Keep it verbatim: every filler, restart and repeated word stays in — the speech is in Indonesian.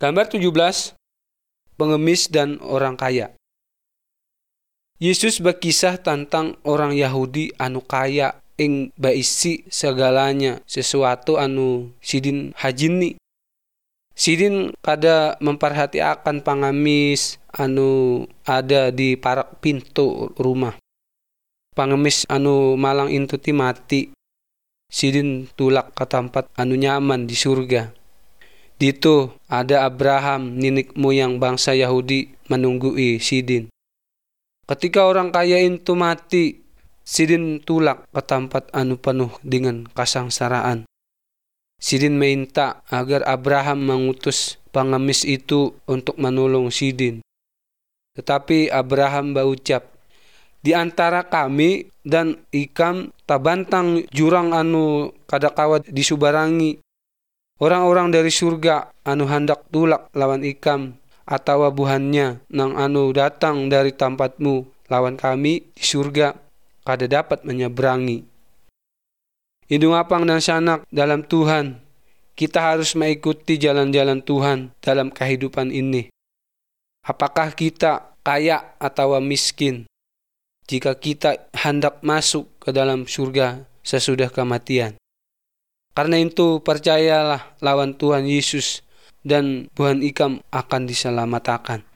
Gambar tujuh belas, pengemis dan orang kaya. Yesus berkisah tentang orang Yahudi anu kaya ing baisi segalanya sesuatu anu sidin hajini. Sidin kada memperhatiakan pangamis anu ada di parak pintu rumah. Pangemis anu malang intu ti mati. Sidin tulak ke tempat anu nyaman di surga. Dito ada Abraham, ninik moyang bangsa Yahudi menunggui sidin. Ketika orang kaya itu mati, sidin tulak ke tempat anu penuh dengan kasangsaraan. Sidin minta agar Abraham mengutus pengemis itu untuk menolong sidin. Tetapi Abraham berucap, di antara kami dan ikam tabantang jurang anu kadakawa disubarangi. Orang-orang dari surga anu hendak tulak lawan ikam atau buhannya nang anu datang dari tempatmu lawan kami di surga kada dapat menyeberangi. Indung apang dan sanak dalam Tuhan, kita harus mengikuti jalan-jalan Tuhan dalam kehidupan ini. Apakah kita kaya atau miskin? Jika kita hendak masuk ke dalam surga sesudah kematian. Karena itu percayalah lawan Tuhan Yesus dan buhan ikam akan diselamatkan.